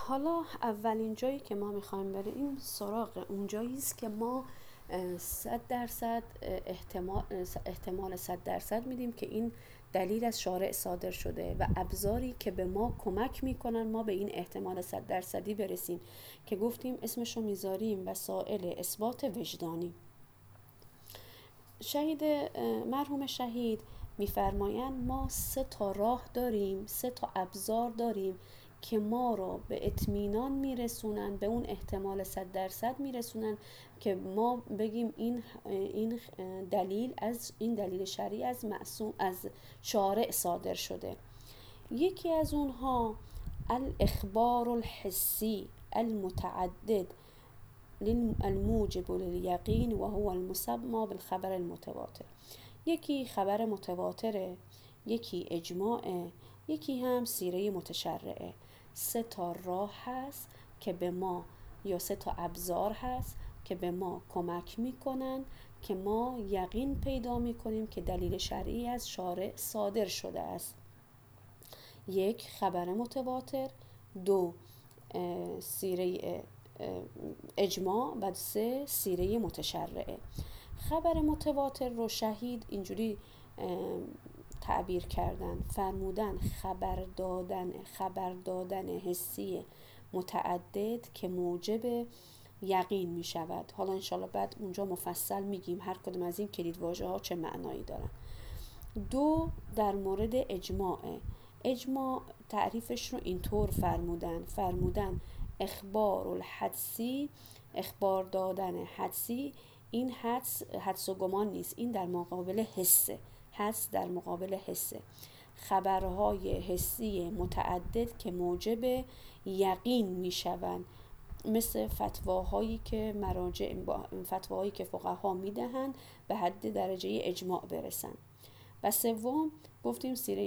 حالا اولین جایی که ما میخوایم بریم سراغ اون جایی است که ما 100% احتمال 100% میدیم که این دلیل از شارع صادر شده و ابزاری که به ما کمک میکنن ما به این احتمال 100% برسیم که گفتیم اسمشو میذاریم وسائل اثبات وجدانی. مرحوم شهید میفرمایند ما 3 راه داریم، 3 ابزار داریم که ما رو به اطمینان میرسونن، به اون احتمال 100% میرسونن که ما بگیم این دلیل شرعی از معصوم از شارع صادر شده. یکی از اونها الاخبار الحسی المتعدد الموجب للیقین و هو المسمى بالخبر المتواتر. یکی خبر متواتره، یکی اجماعه، یکی هم سیره متشرعه. 3 راه هست که به ما، یا 3 ابزار هست که به ما کمک میکنن که ما یقین پیدا میکنیم که دلیل شرعی از شارع صادر شده است. 1 خبر متواتر، 2 سیره اجماع و 3 سیره متشرعه. خبر متواتر رو شهید اینجوری تعبیر کردن، فرمودن خبر دادن حسی متعدد که موجب یقین می شود. حالا انشالله بعد اونجا مفصل میگیم هر کدوم از این کلیدواژه ها چه معنایی دارن. 2 در مورد اجماع تعریفش رو اینطور فرمودن اخبار دادن حدسی. این حدس و گمان نیست، این در مقابل حدس در مقابل حسه. خبرهای حسی متعدد که موجب یقین میشوند، مثل فتواهایی که فقها میدهند به حد درجه اجماع برسن. و 3 گفتیم سیره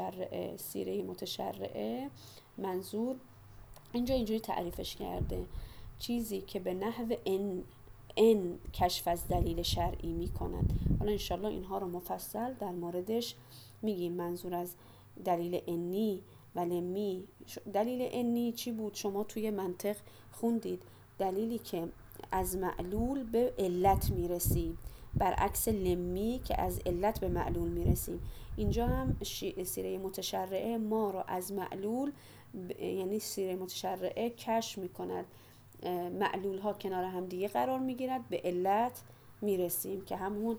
متشرعه منظور اینجا اینجوری تعریفش کرده، چیزی که به نحو ان کشف از دلیل شرعی می کند. حالا انشالله اینها رو مفصل در موردش میگیم. منظور از دلیل انی و لمی. دلیل انی چی بود؟ شما توی منطق خوندید، دلیلی که از معلول به علت میرسیم، برعکس لمی که از علت به معلول میرسیم. اینجا هم سیره متشرعه ما رو از معلول، یعنی سیره متشرعه کشف میکند، معلول ها کنار هم دیگه قرار میگیرد، به علت میرسیم که همون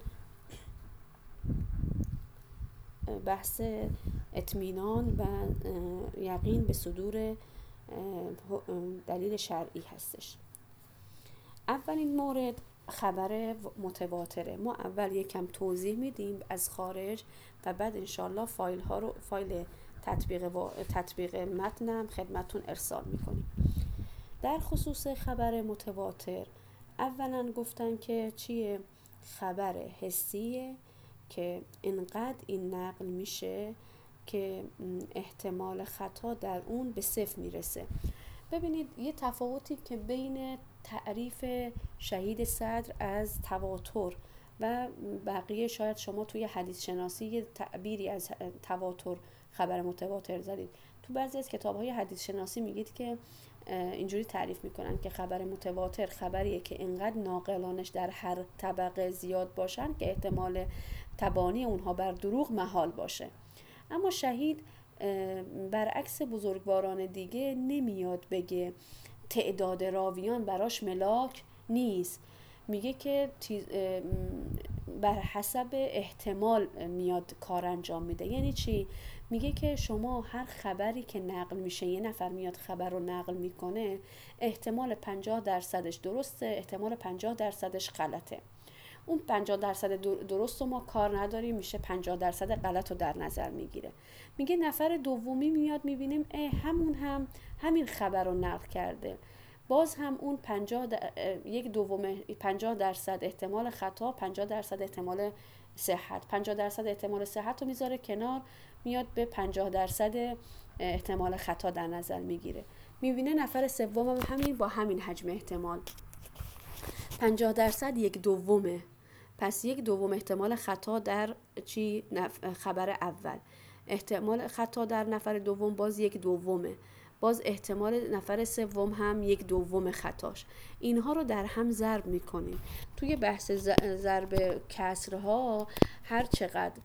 بحث اطمینان و یقین به صدور دلیل شرعی هستش. اولین مورد خبر متواتره. ما اول یکم توضیح میدیم از خارج و بعد انشالله فایل تطبیق متنم خدمتون ارسال میکنیم. در خصوص خبر متواتر اولا گفتن که چیه؟ خبر حسیه که انقدر این نقل میشه که احتمال خطا در اون به 0 میرسه. ببینید یه تفاوتی که بین تعریف شهید صدر از تواتر و بقیه، شاید شما توی حدیث شناسی یه تعبیری از تواتر خبر متواتر زدید. تو بعضی از کتاب‌های حدیث شناسی میگید که اینجوری تعریف میکنن که خبر متواتر خبریه که انقدر ناقلانش در هر طبقه زیاد باشن که احتمال تبانی اونها بر دروغ محال باشه. اما شهید برعکس بزرگواران دیگه نمیاد بگه تعداد راویان براش ملاک نیست، میگه که بر حسب احتمال میاد کار انجام میده. یعنی چی؟ میگه که شما هر خبری که نقل میشه، یه نفر میاد خبر رو نقل میکنه، احتمال 50% درسته، احتمال 50% غلطه. اون 50% درست رو ما کار نداریم، میشه 50% غلط رو در نظر میگیره. میگه نفر دومی میاد میبینیم همین خبر رو نقل کرده، باز هم اون 50% احتمال خطا، 50% احتمال صحت، 50% احتمال صحت رو میذاره کنار، میاد به 50% احتمال خطا در نظر میگیره. میبینه نفر سوم هم همین با همین حجم احتمال 50% 1/2، پس 1/2 احتمال خطا در خبر اول، احتمال خطا در نفر دوم باز 1/2، باز احتمال نفر سوم هم 1/2 خطاش. اینها رو در هم ضرب میکنیم. توی بحث ضرب کسرها هر چقدر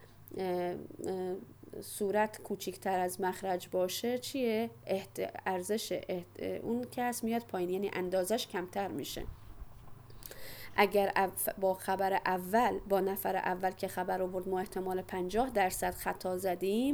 صورت کوچکتر از مخرج باشه چیه؟ ارزش اون کسر میاد پایین، یعنی اندازش کمتر میشه. اگر با خبر اول، با نفر اول که خبر آورد ما احتمال 50% خطا زدیم،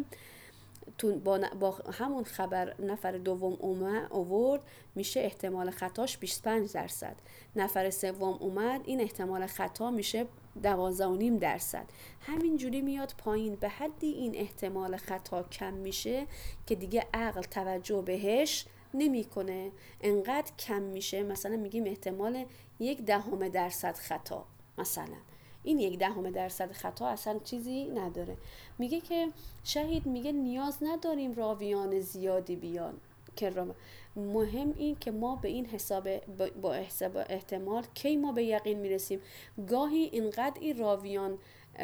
با همون خبر نفر دوم آورد میشه احتمال خطاش 25%. نفر سوم اومد این احتمال خطا میشه 12.5%. همینجوری میاد پایین به حدی این احتمال خطا کم میشه که دیگه عقل توجه بهش نمیکنه، انقدر کم میشه مثلا میگیم احتمال 0.1% خطا. مثلا این 0.1% خطا اصلا چیزی نداره. میگه که شهید میگه نیاز نداریم راویان زیادی بیان که مهم این که ما به این حساب با حساب احتمال کی ما به یقین میرسیم. گاهی اینقدر این راویان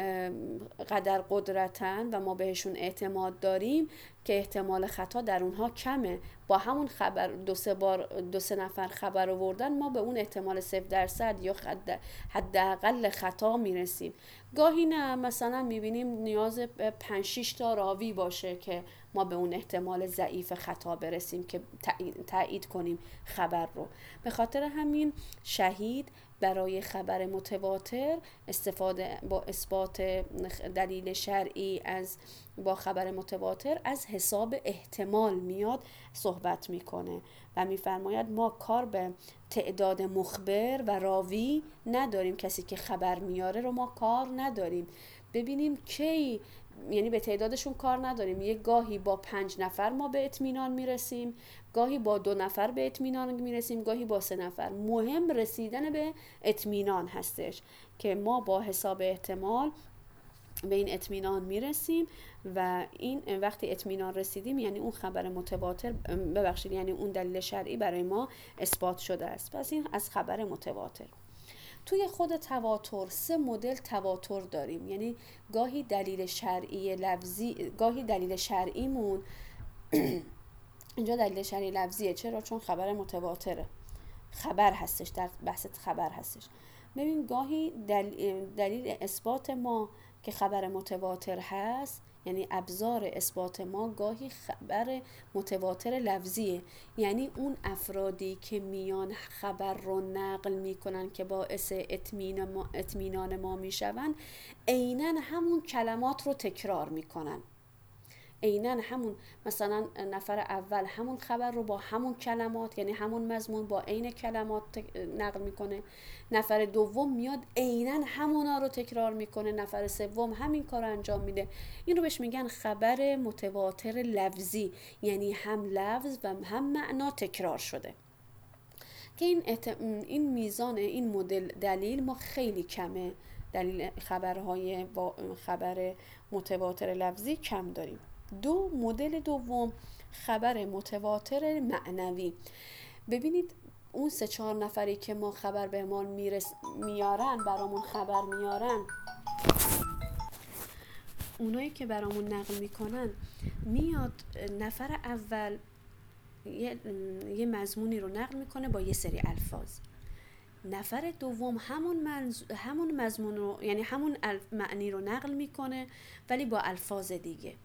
قدر قدرتن و ما بهشون اعتماد داریم که احتمال خطا در اونها کمه. با همون خبر 2-3 نفر خبر آوردن ما به اون احتمال 0% یا حداقل خطا میرسیم. گاهی نه، مثلا میبینیم نیاز 5-6 تا راوی باشه که ما به اون احتمال ضعیف خطا برسیم که تایید کنیم خبر رو. به خاطر همین شهید برای خبر متواتر استفاده با اثبات دلیل شرعی با خبر متواتر از حساب احتمال میاد صحبت میکنه و میفرماید ما کار به تعداد مخبر و راوی نداریم، کسی که خبر میاره رو ما کار نداریم. ببینیم کی، یعنی به تعدادشون کار نداریم. یک گاهی با 5 نفر ما به اطمینان میرسیم، گاهی با 2 نفر به اطمینان میرسیم، گاهی با 3 نفر. مهم رسیدن به اطمینان هستش که ما با حساب احتمال به این اطمینان میرسیم و این وقتی اطمینان رسیدیم یعنی اون خبر متواتر یعنی اون دلیل شرعی برای ما اثبات شده است. پس این از خبر متواتر. توی خود تواتر 3 مدل تواتر داریم، یعنی گاهی دلیل شرعی لفظی، گاهی دلیل شرعیمون اینجا دلیل شرعی لفظیه. چرا؟ چون خبر متواتره، خبر هستش، در بحث خبر هستش. ببین گاهی دلیل اثبات ما که خبر متواتر هست، یعنی ابزار اثبات ما گاهی خبر متواتر لفظیه، یعنی اون افرادی که میان خبر رو نقل میکنن که باعث اطمینان ما میشون عیناً همون کلمات رو تکرار میکنن. عیناً همون، مثلا نفر اول همون خبر رو با همون کلمات، یعنی همون مضمون با عین کلمات نقل میکنه. نفر دوم میاد عیناً همونا رو تکرار میکنه. نفر سوم همین کار رو انجام میده. این رو بهش میگن خبر متواتر لفظی، یعنی هم لفظ و هم معنا تکرار شده. که این میزان این مدل دلیل ما خیلی کمه، دلیل خبرهای با خبر متواتر لفظی کم داریم. مدل دوم خبر متواتر معنوی. ببینید اون 3-4 نفری که ما خبر به ما میارن، برامون خبر میارن، اونایی که برامون نقل میکنن، میاد نفر اول یه مضمونی رو نقل میکنه با یه سری الفاظ، نفر دوم همون مضمون رو، یعنی همون معنی رو نقل میکنه ولی با الفاظ دیگه.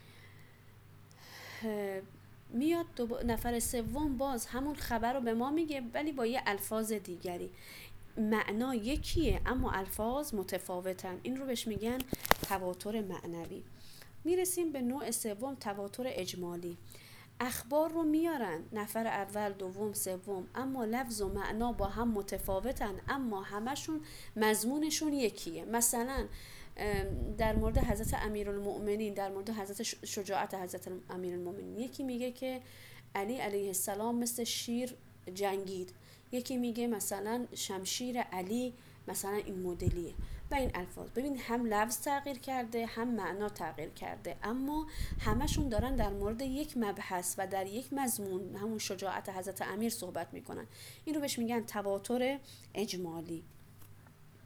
میاد نفر سوم باز همون خبر رو به ما میگه ولی با یه الفاظ دیگری. معنا یکیه اما الفاظ متفاوتن. این رو بهش میگن تواتر معنوی. میرسیم به نوع سوم، تواتر اجمالی. اخبار رو میارن نفر اول، دوم، سوم، اما لفظ و معنا با هم متفاوتن اما همشون مضمونشون یکیه. مثلا در مورد حضرت امیرالمؤمنین، در مورد حضرت شجاعت حضرت امیرالمؤمنین، یکی میگه که علی علیه السلام مثل شیر جنگید، یکی میگه مثلا شمشیر علی مثلا این مدلیه و این الفاظ. ببین هم لفظ تغییر کرده هم معنا تغییر کرده اما همشون دارن در مورد یک مبحث و در یک مضمون، همون شجاعت حضرت امیر صحبت میکنن. این رو بهش میگن تواتر اجمالی.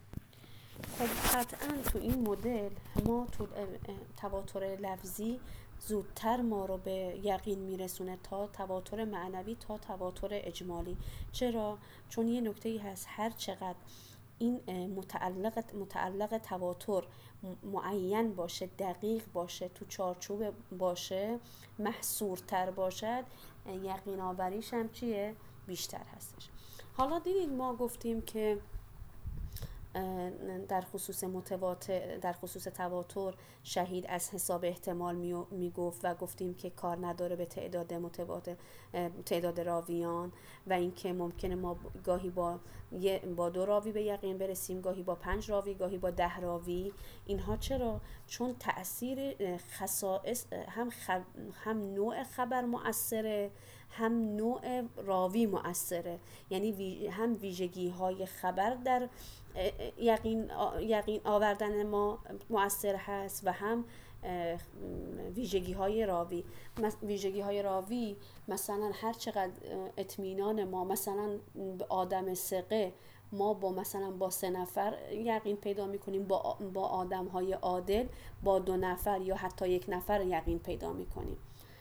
خب قطعا تو این مدل ما تو تواتر لفظی زودتر ما رو به یقین میرسونه تا تواتر معنوی، تا تواتر اجمالی. چرا؟ چون یه نکته‌ای هست، هر چقدر این متعلق تواتر معین باشه، دقیق باشه، تو چارچوب باشه، محصورتر باشد، یقین آوریش هم چیه؟ بیشتر هستش. حالا دیدید ما گفتیم که در خصوص تواتر شهید از حساب احتمال میگفت و گفتیم که کار نداره به تعداد راویان، و اینکه ممکنه ما گاهی با 2 راوی به یقین برسیم، گاهی با 5 راوی، گاهی با 10 راوی. اینها چرا؟ چون تأثیر خصائص هم نوع خبر مؤثره، هم نوع راوی مؤثره. یعنی هم ویژگی های خبر در یقین آوردن ما مؤثر هست و هم ویژگی های راوی. مثلا هر چقدر اطمینان ما مثلا به آدم ثقه، ما با 3 نفر یقین پیدا میکنیم، با آدم های عادل با 2 نفر یا حتی 1 نفر یقین پیدا میکنیم.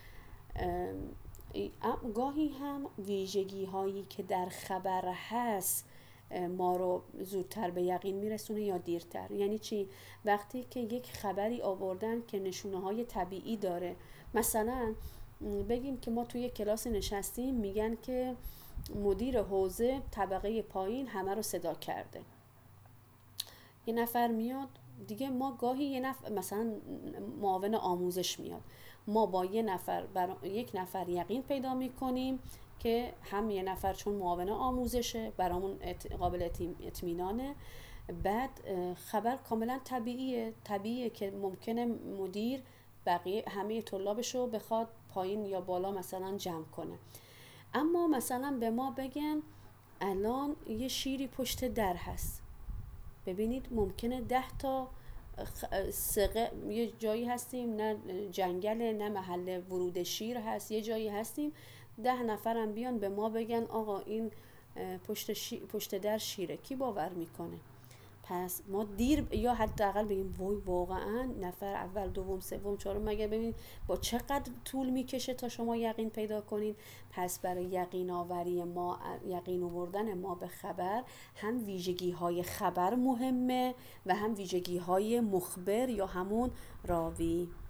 گاهی هم ویژگی هایی که در خبر هست ما رو زودتر به یقین میرسونه یا دیرتر. یعنی چی؟ وقتی که یک خبری آوردن که نشونه های طبیعی داره، مثلا بگیم که ما توی یک کلاس نشستیم، میگن که مدیر حوزه طبقه پایین همه رو صدا کرده. یه نفر میاد دیگه، ما گاهی مثلا معاون آموزش میاد، ما با یک نفر یقین پیدا میکنیم که هم یه نفر چون معاون آموزشه برامون قابل اطمینانه. بعد خبر کاملا طبیعیه که ممکنه مدیر بقیه همه طلابشو بخواد پایین یا بالا مثلا جمع کنه. اما مثلا به ما بگن الان یه شیری پشت در هست، ببینید ممکنه 10 تا یه جایی هستیم نه جنگله نه محل ورود شیر هست، یه جایی هستیم 10 نفرم بیان به ما بگن آقا این پشت در شیره، کی باور میکنه؟ پس ما دیر یا حداقل بگیم وای واقعا نفر اول دوم سوم چهارم، مگر ببینید با چقدر طول میکشه تا شما یقین پیدا کنین. پس برای یقین آوردن ما به خبر، هم ویژگی های خبر مهمه و هم ویژگی های مخبر یا همون راوی.